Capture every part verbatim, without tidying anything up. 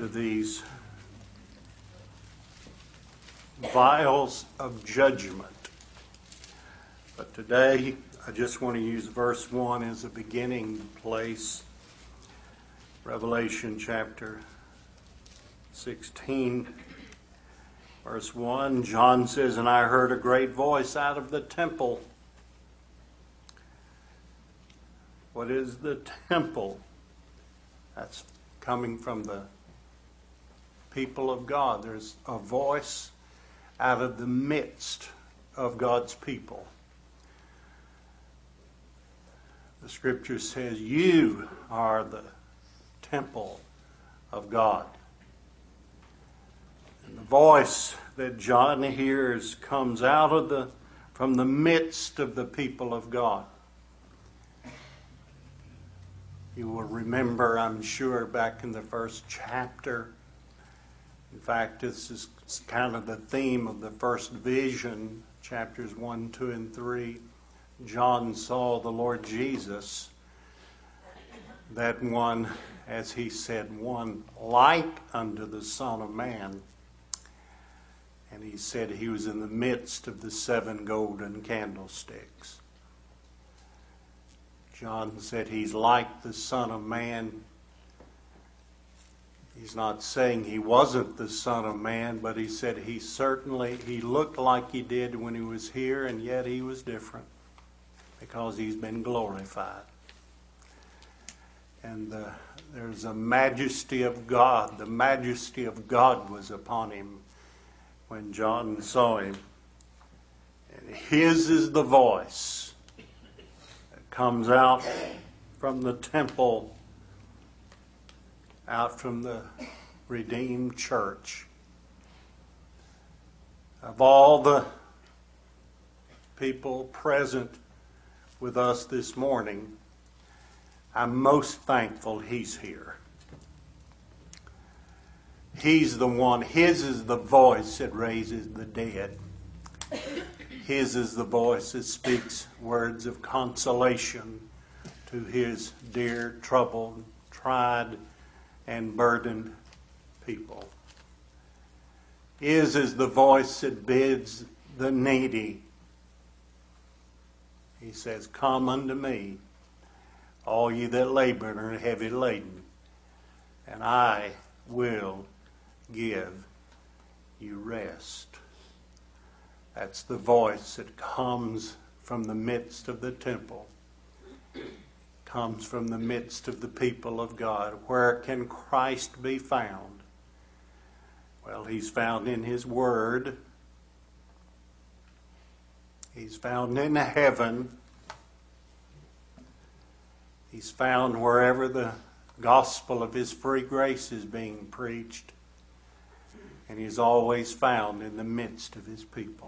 to these vials of judgment. But today, I just want to use verse one as a beginning place. Revelation chapter sixteen, verse one, John says, "And I heard a great voice out of the temple." What is the temple? That's coming from the people of God. There's a voice out of the midst of God's people. The scripture says, "You are the temple of God." And the voice that John hears comes out of the from the midst of the people of God. You will remember, I'm sure, back in the first chapter. In fact, this is kind of the theme of the first vision, chapters one, two, and three. John saw the Lord Jesus, that one, as he said, one like unto the Son of Man. And he said he was in the midst of the seven golden candlesticks. John said he's like the Son of Man. He's not saying he wasn't the Son of Man, but he said he certainly, he looked like he did when he was here, and yet he was different because he's been glorified. And the, there's a majesty of God. The majesty of God was upon him when John saw him. And his is the voice comes out from the temple, out from the redeemed church. Of all the people present with us this morning, I'm most thankful he's here. He's the one, his is the voice that raises the dead. His is the voice that speaks words of consolation to his dear, troubled, tried, and burdened people. His is the voice that bids the needy. He says, "Come unto me, all ye that labor and are heavy laden, and I will give you rest." That's the voice that comes from the midst of the temple. Comes from the midst of the people of God. Where can Christ be found? Well, he's found in his word. He's found in heaven. He's found wherever the gospel of his free grace is being preached. And he's always found in the midst of his people.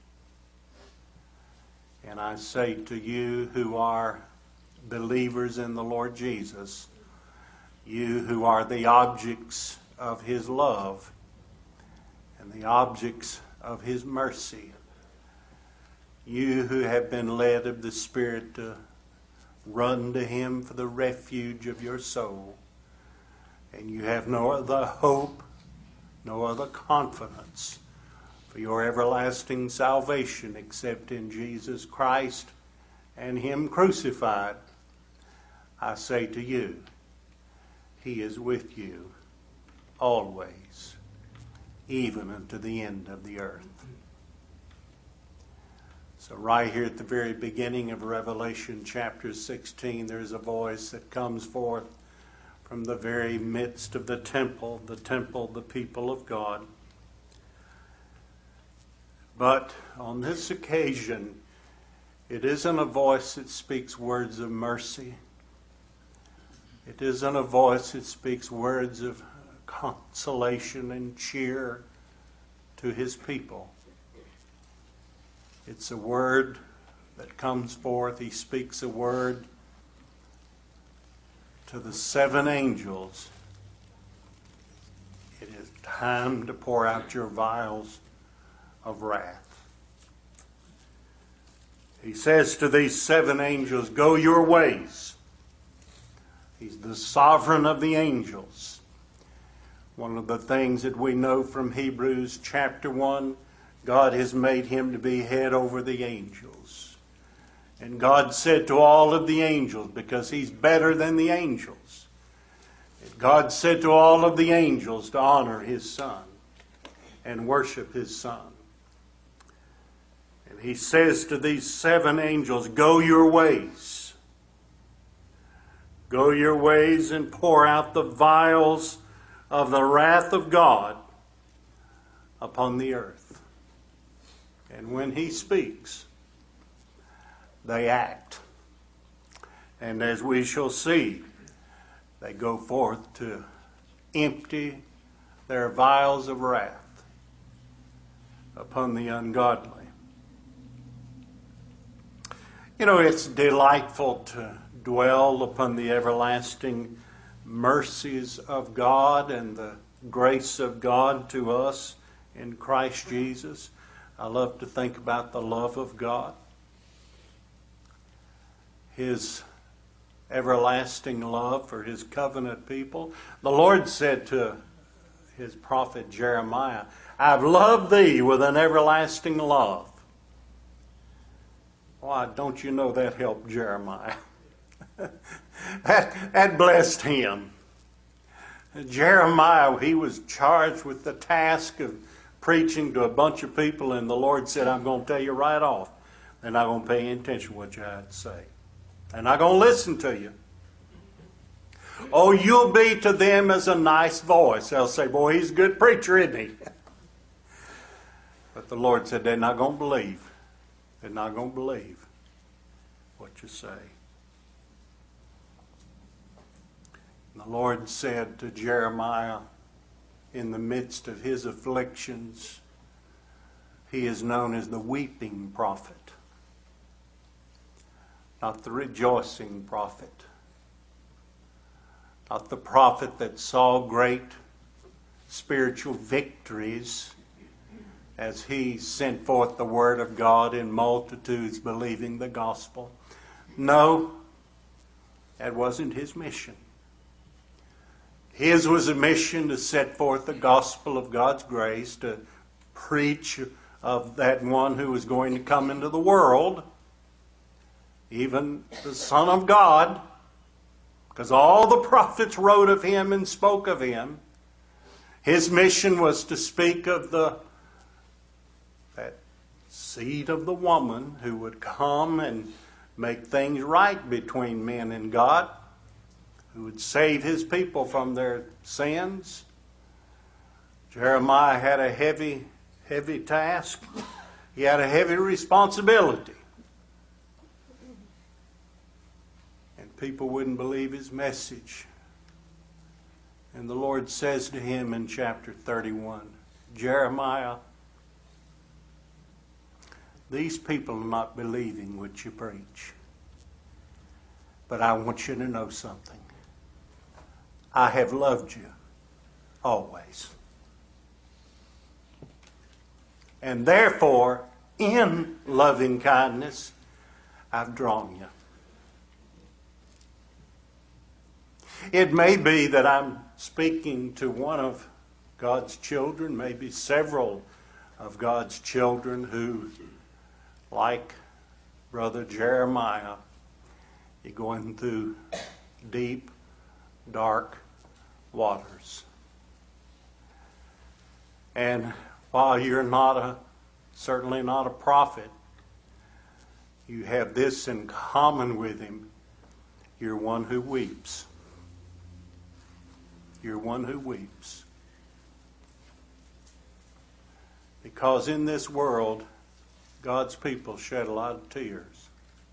And I say to you who are believers in the Lord Jesus, you who are the objects of his love and the objects of his mercy, you who have been led of the Spirit to run to him for the refuge of your soul, and you have no other hope, no other confidence for your everlasting salvation except in Jesus Christ and him crucified, I say to you, he is with you always, even unto the end of the earth. So right here at the very beginning of Revelation chapter sixteen, there's a voice that comes forth from the very midst of the temple, the temple, the people of God. But on this occasion, it isn't a voice that speaks words of mercy. It isn't a voice that speaks words of consolation and cheer to his people. It's a word that comes forth. He speaks a word to the seven angels. It is time to pour out your vials of wrath. He says to these seven angels, "Go your ways." He's the sovereign of the angels. One of the things that we know from Hebrews chapter one, God has made him to be head over the angels. And God said to all of the angels, because he's better than the angels, God said to all of the angels to honor his Son and worship his Son. And he says to these seven angels, go your ways. Go your ways and pour out the vials of the wrath of God upon the earth. And when he speaks, they act. And as we shall see, they go forth to empty their vials of wrath upon the ungodly. You know, it's delightful to dwell upon the everlasting mercies of God and the grace of God to us in Christ Jesus. I love to think about the love of God, his everlasting love for his covenant people. The Lord said to his prophet Jeremiah, I've loved thee with an everlasting love. Why, don't you know that helped Jeremiah? that, that blessed him. Jeremiah, he was charged with the task of preaching to a bunch of people, and the Lord said, I'm going to tell you right off, they're not going to pay any attention to what you have to say. They're not going to listen to you. Oh, you'll be to them as a nice voice. They'll say, boy, he's a good preacher, isn't he? But the Lord said, they're not going to believe. They're not going to believe what you say. And the Lord said to Jeremiah, in the midst of his afflictions, he is known as the weeping prophet, not the rejoicing prophet, not the prophet that saw great spiritual victories as he sent forth the word of God in multitudes believing the gospel. No, that wasn't his mission. His was a mission to set forth the gospel of God's grace, to preach of that one who was going to come into the world, even the Son of God, because all the prophets wrote of him and spoke of him. His mission was to speak of the that seed of the woman who would come and make things right between men and God, who would save his people from their sins. Jeremiah had a heavy, heavy task. He had a heavy responsibility. And people wouldn't believe his message. And the Lord says to him in chapter thirty-one, Jeremiah, these people are not believing what you preach. But I want you to know something. I have loved you always. And therefore, in loving kindness, I've drawn you. It may be that I'm speaking to one of God's children, maybe several of God's children who, like Brother Jeremiah, you're going through deep, dark waters. And while you're not a, certainly not a prophet, you have this in common with him. You're one who weeps. You're one who weeps. Because in this world, God's people shed a lot of tears.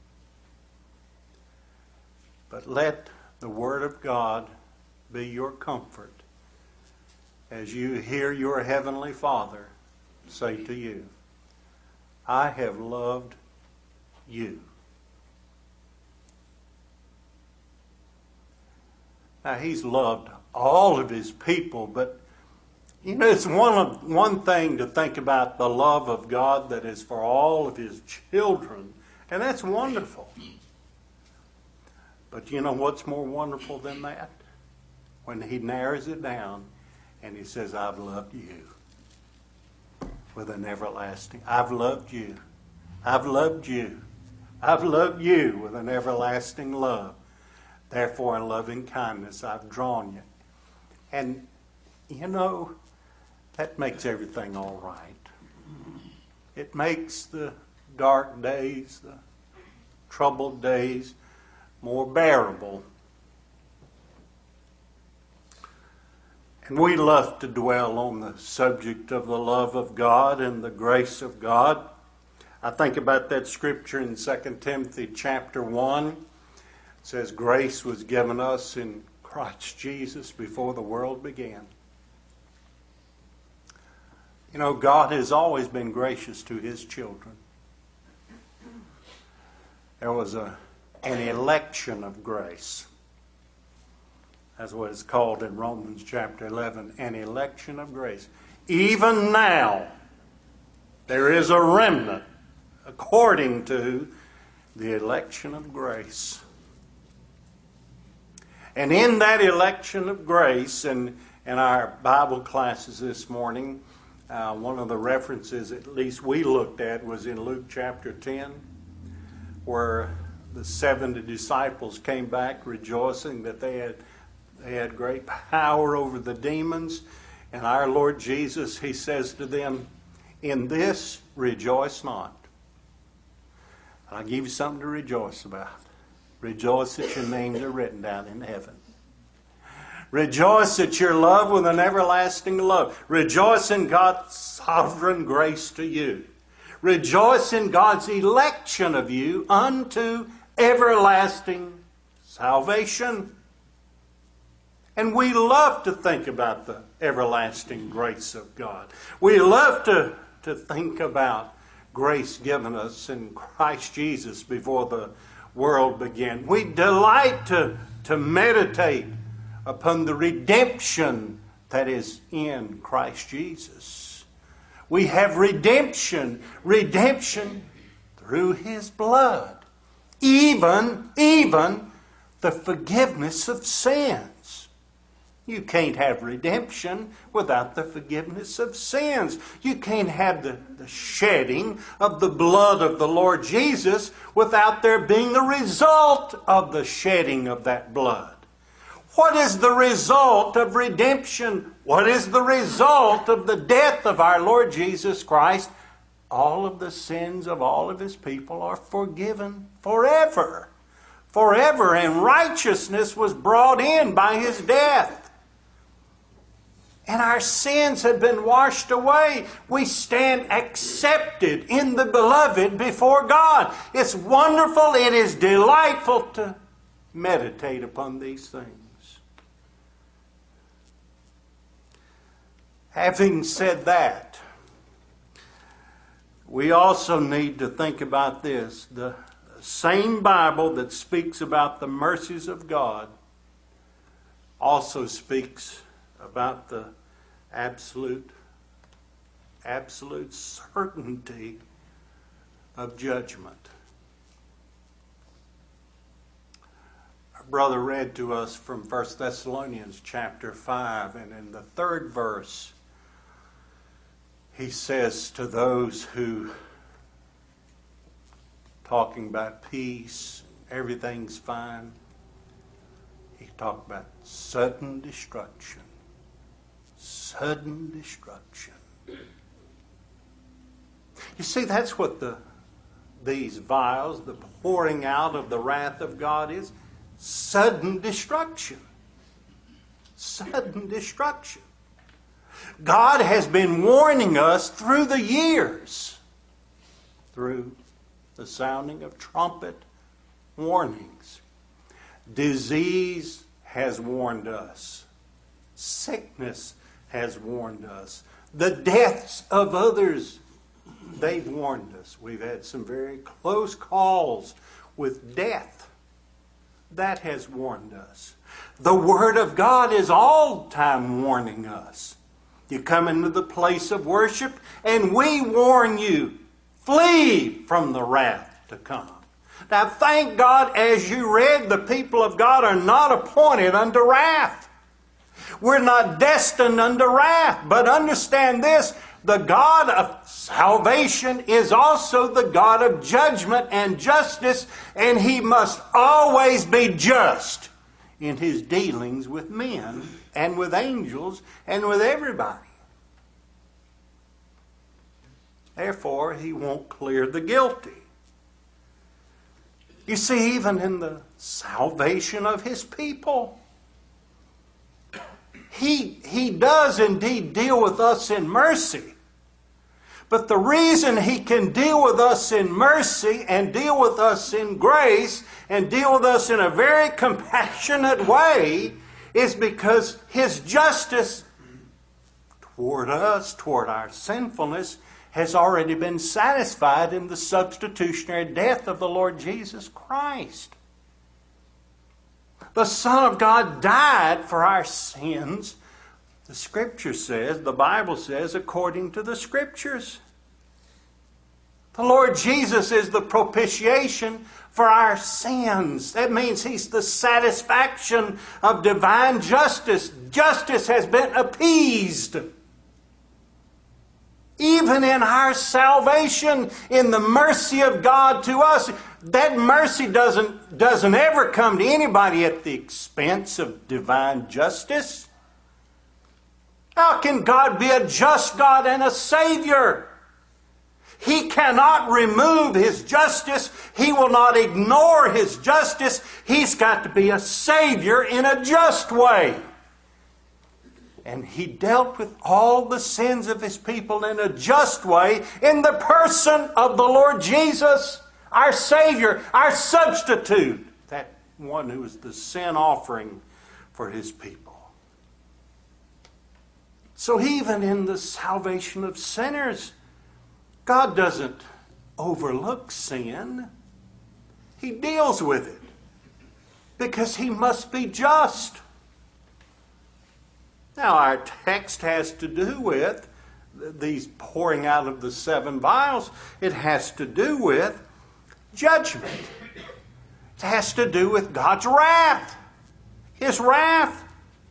But let the Word of God be your comfort as you hear your Heavenly Father say to you, I have loved you. Now, He's loved all of His people, but you know, it's one of, one thing to think about the love of God that is for all of His children, and that's wonderful. But you know what's more wonderful than that? When He narrows it down And he says, I've loved you with an everlasting. I've loved you. I've loved you. I've loved you with an everlasting love. Therefore, in loving kindness, I've drawn you. And, you know, that makes everything all right. It makes the dark days, the troubled days, more bearable. And we love to dwell on the subject of the love of God and the grace of God. I think about that scripture in Second Timothy chapter one. It says, grace was given us in Christ Jesus before the world began. You know, God has always been gracious to His children. There was a, an election of grace. That's what it's called in Romans chapter eleven, an election of grace. Even now, there is a remnant according to the election of grace. And in that election of grace, and in our Bible classes this morning, uh, one of the references at least we looked at was in Luke chapter ten, where the seventy disciples came back rejoicing that they had They had great power over the demons. And our Lord Jesus, He says to them, in this rejoice not. I'll give you something to rejoice about. Rejoice that your names are written down in heaven. Rejoice that you're loved with an everlasting love. Rejoice in God's sovereign grace to you. Rejoice in God's election of you unto everlasting salvation. And we love to think about the everlasting grace of God. We love to, to think about grace given us in Christ Jesus before the world began. We delight to, to meditate upon the redemption that is in Christ Jesus. We have redemption, redemption through His blood. Even, even the forgiveness of sins. You can't have redemption without the forgiveness of sins. You can't have the, the shedding of the blood of the Lord Jesus without there being the result of the shedding of that blood. What is the result of redemption? What is the result of the death of our Lord Jesus Christ? All of the sins of all of His people are forgiven forever. Forever, and righteousness was brought in by His death. And our sins have been washed away. We stand accepted in the beloved before God. It's wonderful. It is delightful to meditate upon these things. Having said that, we also need to think about this. The same Bible that speaks about the mercies of God also speaks about the absolute, absolute certainty of judgment. Our brother read to us from First Thessalonians chapter five, and in the third verse, he says to those who, talking about peace, everything's fine, he talked about sudden destruction. Sudden destruction. You see, that's what the these vials, the pouring out of the wrath of God is. Sudden destruction. Sudden destruction. God has been warning us through the years, through the sounding of trumpet warnings. Disease has warned us. Sickness has warned us. The deaths of others, they've warned us. We've had some very close calls with death. That has warned us. The Word of God is all the time warning us. You come into the place of worship and we warn you, flee from the wrath to come. Now thank God, as you read, the people of God are not appointed unto wrath. We're not destined unto wrath. But understand this, the God of salvation is also the God of judgment and justice, and He must always be just in His dealings with men and with angels and with everybody. Therefore, He won't clear the guilty. You see, even in the salvation of His people, He, he does indeed deal with us in mercy. But the reason He can deal with us in mercy and deal with us in grace and deal with us in a very compassionate way is because His justice toward us, toward our sinfulness, has already been satisfied in the substitutionary death of the Lord Jesus Christ. The Son of God died for our sins, the Scripture says, the Bible says, according to the Scriptures. The Lord Jesus is the propitiation for our sins. That means He's the satisfaction of divine justice. Justice has been appeased. Even in our salvation, in the mercy of God to us, that mercy doesn't, doesn't ever come to anybody at the expense of divine justice. How can God be a just God and a Savior? He cannot remove His justice. He will not ignore His justice. He's got to be a Savior in a just way. And He dealt with all the sins of His people in a just way in the person of the Lord Jesus, our Savior, our substitute, that one who was the sin offering for His people. So even in the salvation of sinners, God doesn't overlook sin. He deals with it because He must be just. Now, our text has to do with these pouring out of the seven vials. It has to do with judgment. It has to do with God's wrath. His wrath.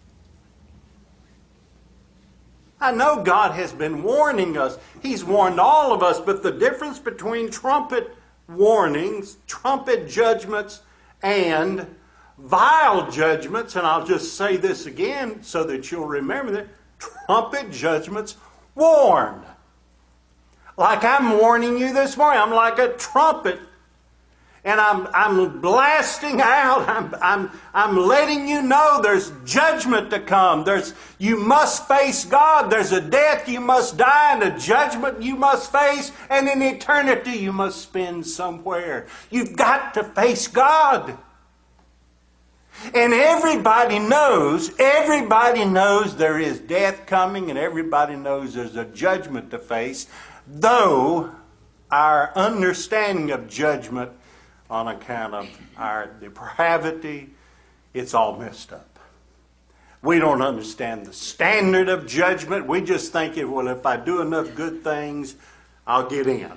I know God has been warning us. He's warned all of us, but the difference between trumpet warnings, trumpet judgments, and vile judgments, and I'll just say this again so that you'll remember that, trumpet judgments warn. Like I'm warning you this morning. I'm like a trumpet. And I'm I'm blasting out. I'm I'm I'm letting you know there's judgment to come. There's you must face God. There's a death you must die and a judgment you must face, and an eternity you must spend somewhere. You've got to face God. And everybody knows, everybody knows there is death coming, and everybody knows there's a judgment to face, though our understanding of judgment on account of our depravity, it's all messed up. We don't understand the standard of judgment. We just think, well, if I do enough good things, I'll get in.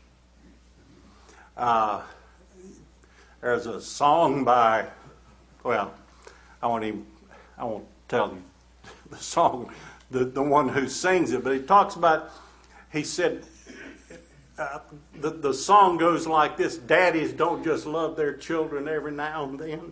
Uh, there's a song by, well, I won't even, I won't tell you the song, the, the one who sings it, but he talks about, he said, Uh, the, the song goes like this: daddies don't just love their children every now and then.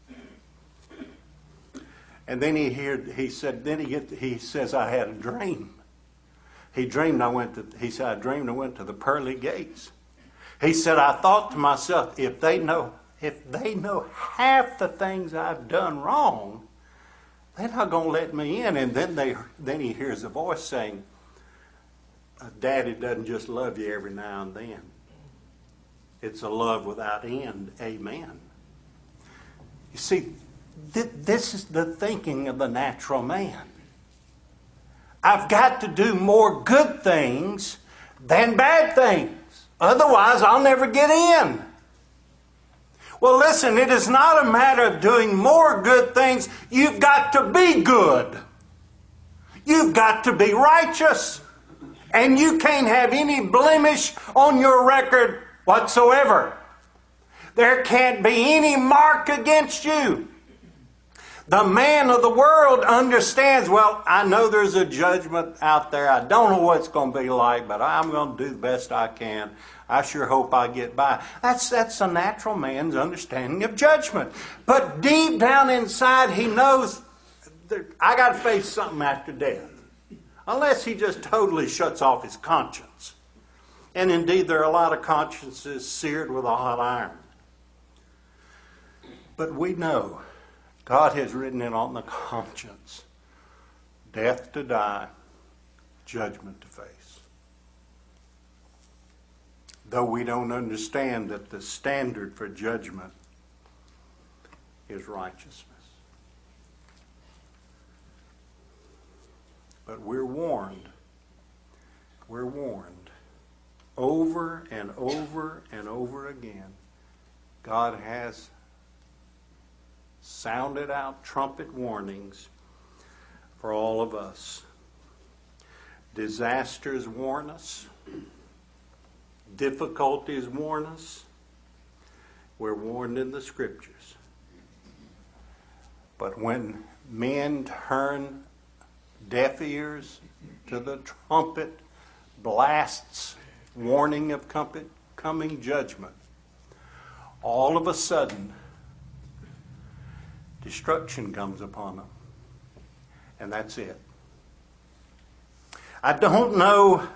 And then he heard, he said, then he get, he says, I had a dream. He dreamed I went to, he said, I dreamed I went to the pearly gates. He said, I thought to myself, if they know, if they know half the things I've done wrong, they're not going to let me in. And then they, then he hears a voice saying, Daddy doesn't just love you every now and then. It's a love without end. Amen. You see, th- this is the thinking of the natural man. I've got to do more good things than bad things. Otherwise, I'll never get in. Well, listen, it is not a matter of doing more good things. You've got to be good. You've got to be righteous. And you can't have any blemish on your record whatsoever. There can't be any mark against you. The man of the world understands, well, I know there's a judgment out there. I don't know what it's going to be like, but I'm going to do the best I can. I sure hope I get by. That's, that's a natural man's understanding of judgment. But deep down inside, he knows that I got to face something after death. Unless he just totally shuts off his conscience. And indeed, there are a lot of consciences seared with a hot iron. But we know God has written it on the conscience. Death to die, judgment to face. Though we don't understand that the standard for judgment is righteousness. But we're warned. We're warned over and over and over again. God has sounded out trumpet warnings for all of us. Disasters warn us. Difficulties warn us. We're warned in the Scriptures. But when men turn deaf ears to the trumpet blasts warning of coming judgment, all of a sudden destruction comes upon them. And that's it. I don't know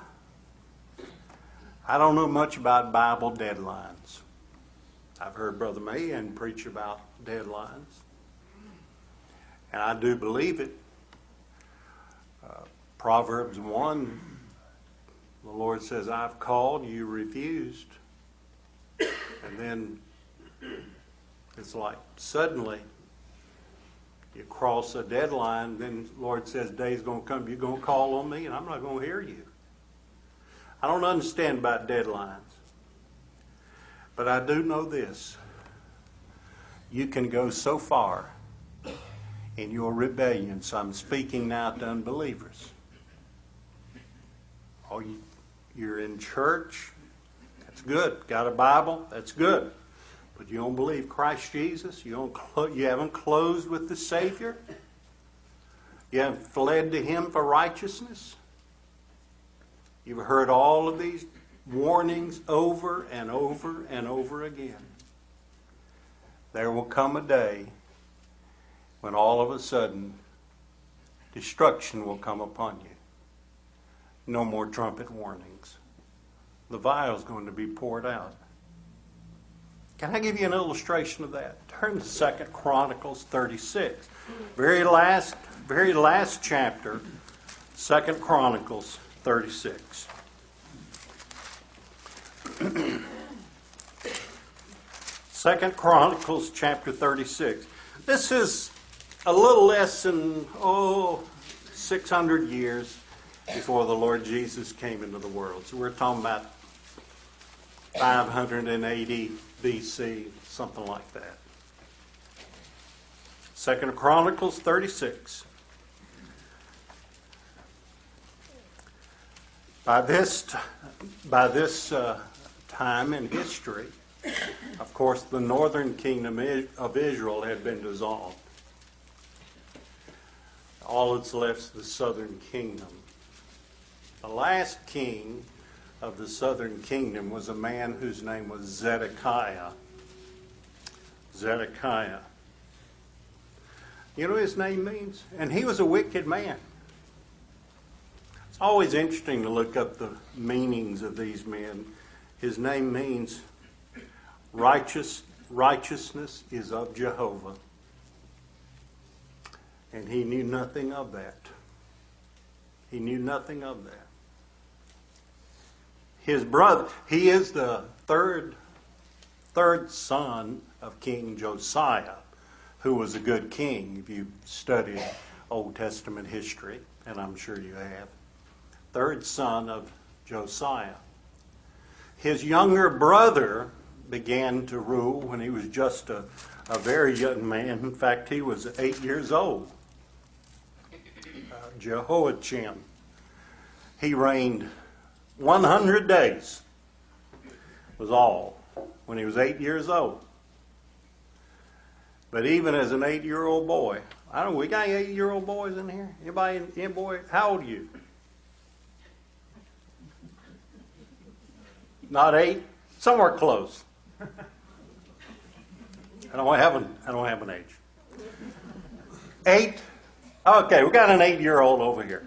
I don't know much about Bible deadlines. I've heard Brother Mahan preach about deadlines. And I do believe it. Uh, Proverbs one, the Lord says, I've called, you refused. And then it's like suddenly you cross a deadline, then the Lord says, day's going to come, you're going to call on me, and I'm not going to hear you. I don't understand about deadlines. But I do know this. You can go so far in your rebellion. So I'm speaking now to unbelievers. Oh, you, you're in church. That's good. Got a Bible. That's good. But you don't believe Christ Jesus. You don't. Clo- you haven't closed with the Savior. You haven't fled to Him for righteousness. You've heard all of these warnings over and over and over again. There will come a day when all of a sudden destruction will come upon you. No more trumpet warnings. The vial is going to be poured out. Can I give you an illustration of that? Turn to Second Chronicles thirty-six. Very last, very last chapter, Second Chronicles thirty-six. Second Chronicles chapter thirty-six. This is a little less than, oh, six hundred years before the Lord Jesus came into the world. So we're talking about five hundred eighty B C, something like that. Second Chronicles thirty-six. By this, t- by this uh, time in history, of course, the northern kingdom of Israel had been dissolved. All that's left is the southern kingdom. The last king of the southern kingdom was a man whose name was Zedekiah. Zedekiah. You know what his name means? And he was a wicked man. It's always interesting to look up the meanings of these men. His name means righteous, righteousness is of Jehovah. And he knew nothing of that. He knew nothing of that. His brother, he is the third, third son of King Josiah, who was a good king, if you studied Old Testament history, and I'm sure you have. Third son of Josiah. His younger brother began to rule when he was just a, a very young man. In fact, he was eight years old. Uh, Jehoiachin. He reigned one hundred days, was all, when he was eight years old. But even as an eight-year-old boy, I don't know, we got any eight-year-old boys in here? Anybody, any boy? How old are you? Not eight? Somewhere close. I don't have an, I don't have an age. Eight? Okay, we got an eight-year-old over here.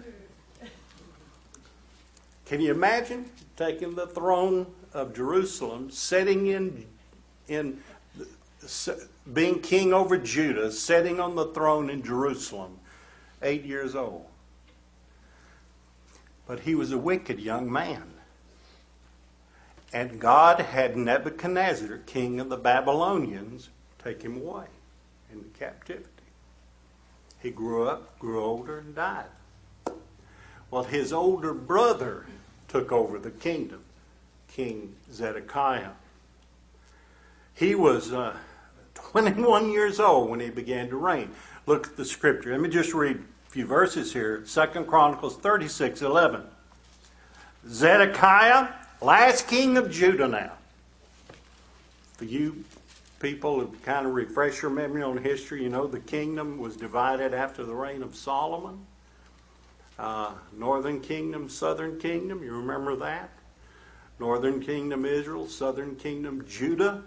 Can you imagine taking the throne of Jerusalem, sitting in, in being king over Judah, sitting on the throne in Jerusalem, eight years old? But he was a wicked young man. And God had Nebuchadnezzar, king of the Babylonians, take him away into captivity. He grew up, grew older, and died. Well, his older brother took over the kingdom, King Zedekiah. He was uh, twenty-one years old when he began to reign. Look at the scripture. Let me just read a few verses here. Second Chronicles thirty-six eleven. Zedekiah, last king of Judah now. For you people who kind of refresh your memory on history, you know the kingdom was divided after the reign of Solomon. Uh, northern kingdom, southern kingdom, you remember that? Northern kingdom Israel, southern kingdom Judah.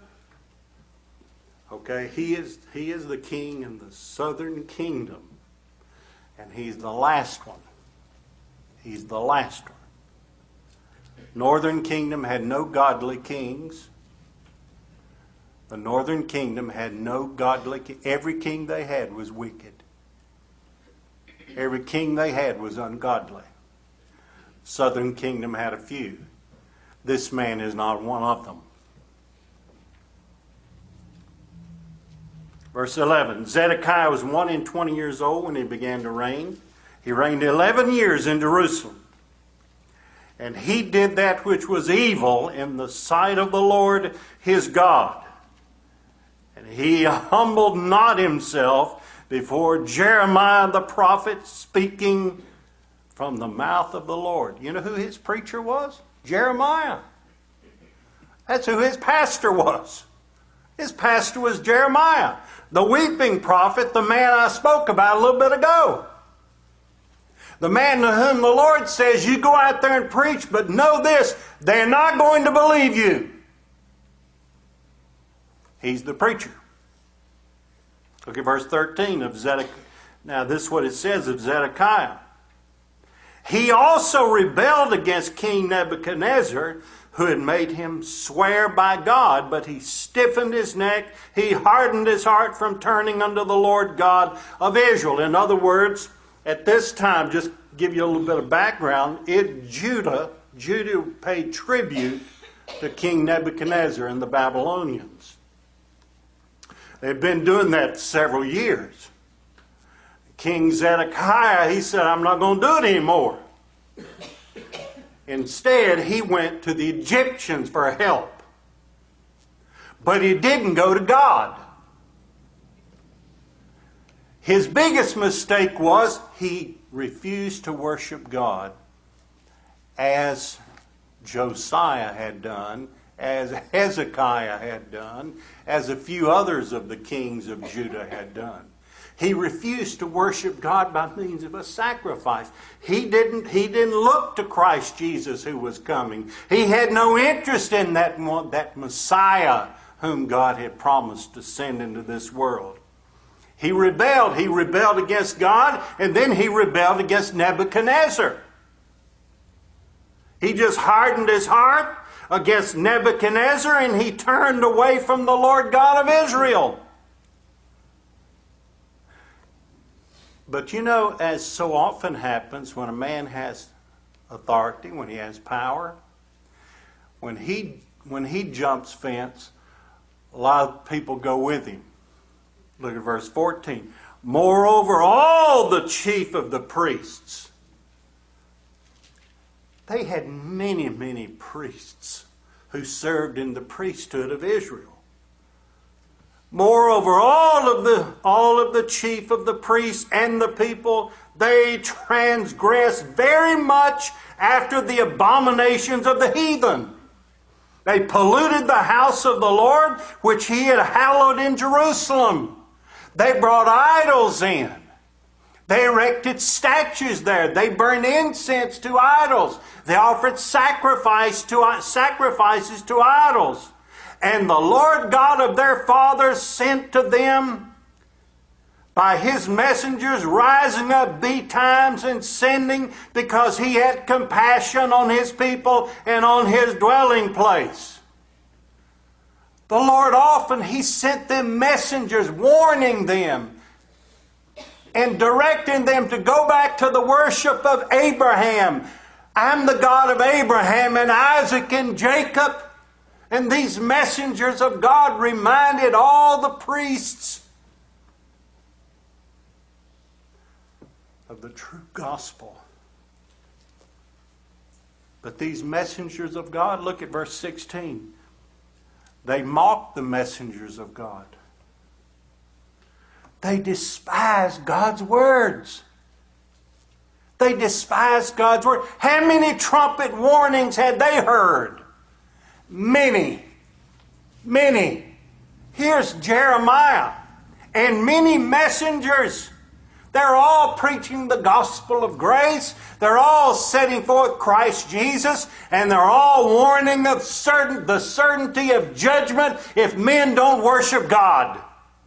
Okay, he is he is the king in the southern kingdom. And he's the last one. He's the last one. Northern kingdom had no godly kings. The northern kingdom had no godly king. Every king they had was wicked. Every king they had was ungodly. Southern kingdom had a few. This man is not one of them. Verse eleven, Zedekiah was one and twenty years old when he began to reign. He reigned eleven years in Jerusalem. And he did that which was evil in the sight of the Lord his God. And he humbled not himself before Jeremiah the prophet, speaking from the mouth of the Lord. You know who his preacher was? Jeremiah. That's who his pastor was. His pastor was Jeremiah, the weeping prophet, the man I spoke about a little bit ago. The man to whom the Lord says, you go out there and preach, but know this, they're not going to believe you. He's the preacher. Look at verse thirteen of Zedekiah. Now this is what it says of Zedekiah. He also rebelled against King Nebuchadnezzar, who had made him swear by God, but he stiffened his neck. He hardened his heart from turning unto the Lord God of Israel. In other words, at this time, just give you a little bit of background, it Judah, Judah paid tribute to King Nebuchadnezzar and the Babylonians. They've been doing that several years. King Zedekiah, he said, I'm not going to do it anymore. Instead, he went to the Egyptians for help. But he didn't go to God. His biggest mistake was he refused to worship God as Josiah had done, as Hezekiah had done, as a few others of the kings of Judah had done. He refused to worship God by means of a sacrifice. He didn't, he didn't look to Christ Jesus who was coming. He had no interest in that, that Messiah whom God had promised to send into this world. He rebelled. He rebelled against God, and then he rebelled against Nebuchadnezzar. He just hardened his heart against Nebuchadnezzar, and he turned away from the Lord God of Israel. But you know, as so often happens when a man has authority, when he has power, when he when he jumps fence, a lot of people go with him. Look at verse fourteen. Moreover, all the chief of the priests. They had many, many priests who served in the priesthood of Israel. Moreover, all of the all of the chief of the priests and the people, they transgressed very much after the abominations of the heathen. They polluted the house of the Lord, which he had hallowed in Jerusalem. They brought idols in. They erected statues there. They burned incense to idols. They offered sacrifice to, sacrifices to idols. And the Lord God of their fathers sent to them by His messengers, rising up betimes and sending, because He had compassion on His people and on His dwelling place. The Lord often, He sent them messengers warning them and directing them to go back to the worship of Abraham. I'm the God of Abraham and Isaac and Jacob. And these messengers of God reminded all the priests of the true gospel. But these messengers of God, look at verse sixteen. They mocked the messengers of God. They despised God's words. They despised God's word. How many trumpet warnings had they heard? Many. Many. Here's Jeremiah and many messengers. They're all preaching the gospel of grace. They're all setting forth Christ Jesus. And they're all warning of certain, the certainty of judgment if men don't worship God.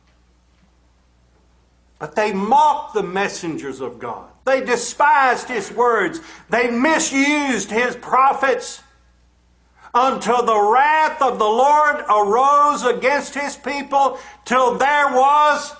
But they mocked the messengers of God. They despised His words. They misused His prophets until the wrath of the Lord arose against His people till there was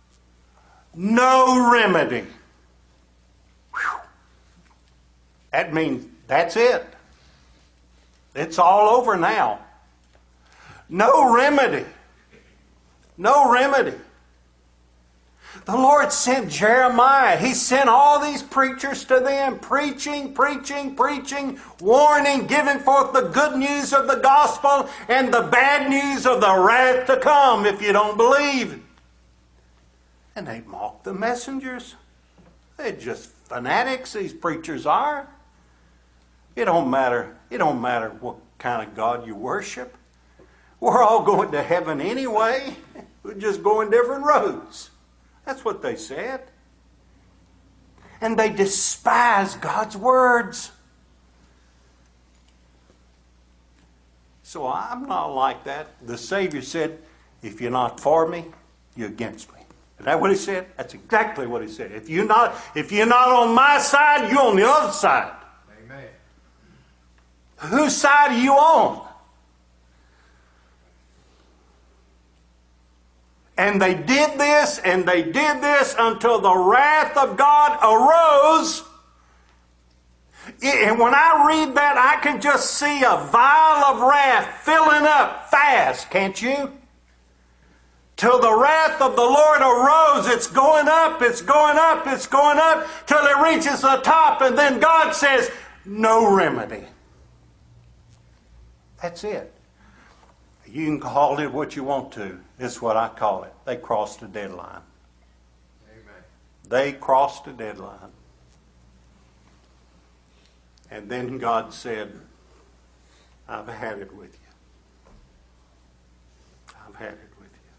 no remedy. Whew. That means that's it. It's all over now. No remedy. No remedy. The Lord sent Jeremiah. He sent all these preachers to them, preaching, preaching, preaching, warning, giving forth the good news of the gospel and the bad news of the wrath to come if you don't believe. And they mocked the messengers. They're just fanatics, these preachers are. It don't matter. It don't matter what kind of God you worship. We're all going to heaven anyway. We're just going different roads. That's what they said. And they despise God's words. So I'm not like that. The Savior said, if you're not for me, you're against me. Is that what He said? That's exactly what He said. If you're not, if you're not on my side, you're on the other side. Amen. Whose side are you on? And they did this, and they did this until the wrath of God arose. And when I read that, I can just see a vial of wrath filling up fast, can't you? Till the wrath of the Lord arose. It's going up, it's going up, it's going up, till it reaches the top, and then God says, no remedy. That's it. You can call it what you want to. It's what I call it. They crossed the deadline. Amen. They crossed the deadline. And then God said, I've had it with you. I've had it with you.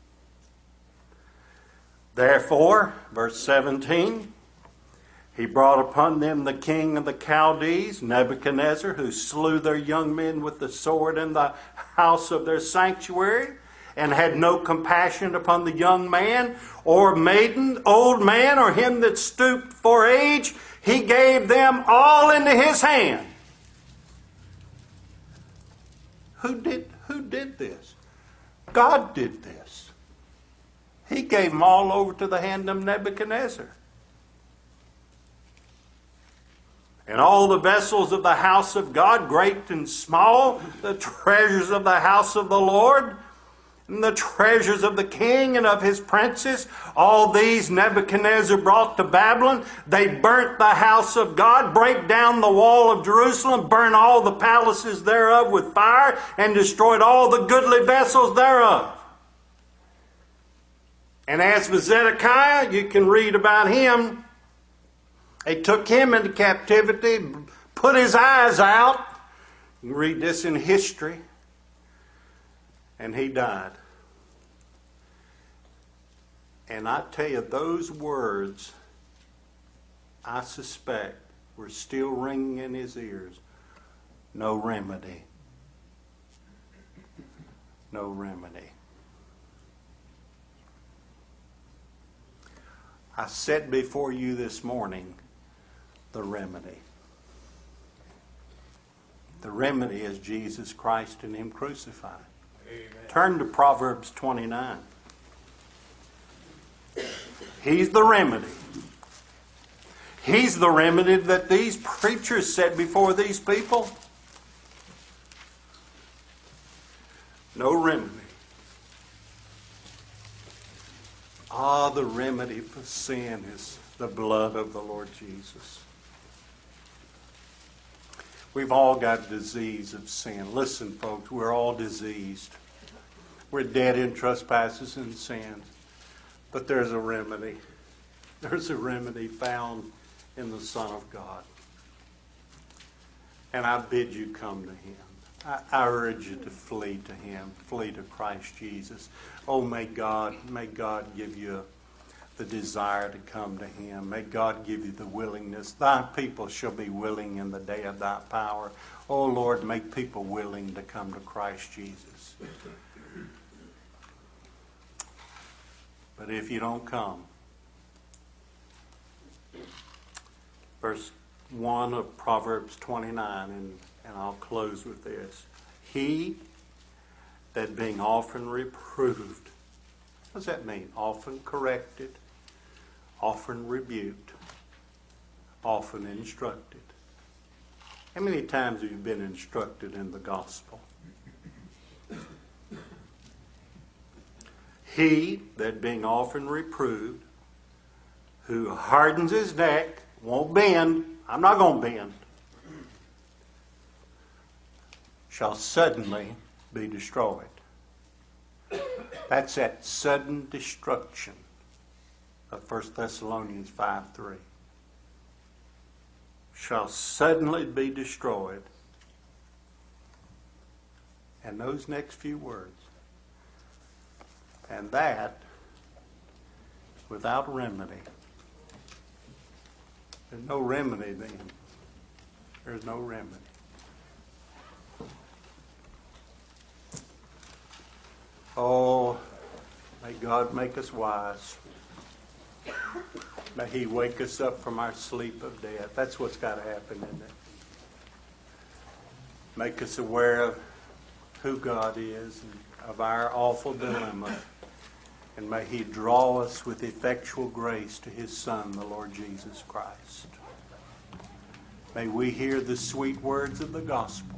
Therefore, verse seventeen, He brought upon them the king of the Chaldees, Nebuchadnezzar, who slew their young men with the sword in the house of their sanctuary, and had no compassion upon the young man, or maiden, old man, or him that stooped for age. He gave them all into his hand. Who did, who did this? God did this. He gave them all over to the hand of Nebuchadnezzar. And all the vessels of the house of God, great and small, the treasures of the house of the Lord, and the treasures of the king and of his princes, all these Nebuchadnezzar brought to Babylon. They burnt the house of God, brake down the wall of Jerusalem, burnt all the palaces thereof with fire, and destroyed all the goodly vessels thereof. And as for Zedekiah, you can read about him. They took him into captivity, put his eyes out. You can read this in history. And he died. And I tell you, those words I suspect, were still ringing in his ears. No remedy. No remedy. I set before you this morning the remedy. The remedy is Jesus Christ and Him crucified. Amen. Turn to Proverbs twenty-nine. He's the remedy. He's the remedy that these preachers set before these people. No remedy. Ah, the remedy for sin is the blood of the Lord Jesus. We've all got disease of sin. Listen, folks, we're all diseased. We're dead in trespasses and sins. But there's a remedy. There's a remedy found in the Son of God. And I bid you come to Him. I, I urge you to flee to Him. Flee to Christ Jesus. Oh, may God, may God give you the desire to come to Him. May God give you the willingness. Thy people shall be willing in the day of thy power. Oh, Lord, make people willing to come to Christ Jesus. But if you don't come, verse one of Proverbs twenty-nine, and, and I'll close with this. He that being often reproved, what does that mean? Often corrected, often rebuked, often instructed. How many times have you been instructed in the gospel? He that being often reproved, who hardens his neck, won't bend, I'm not going to bend, shall suddenly be destroyed. That's that sudden destruction of First Thessalonians five three. Shall suddenly be destroyed. And those next few words. And that without remedy. There's no remedy then. There's no remedy. Oh, may God make us wise. May He wake us up from our sleep of death. That's what's got to happen, isn't it? Make us aware of who God is and of our awful dilemma. And may He draw us with effectual grace to His Son, the Lord Jesus Christ. May we hear the sweet words of the gospel.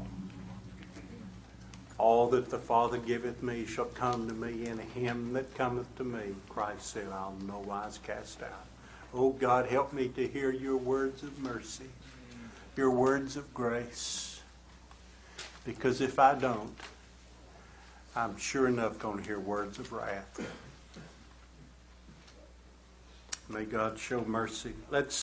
All that the Father giveth me shall come to me, and him that cometh to me, Christ said, I'll no wise cast out. Oh God, help me to hear your words of mercy, your words of grace. Because if I don't, I'm sure enough going to hear words of wrath. May God show mercy. Let's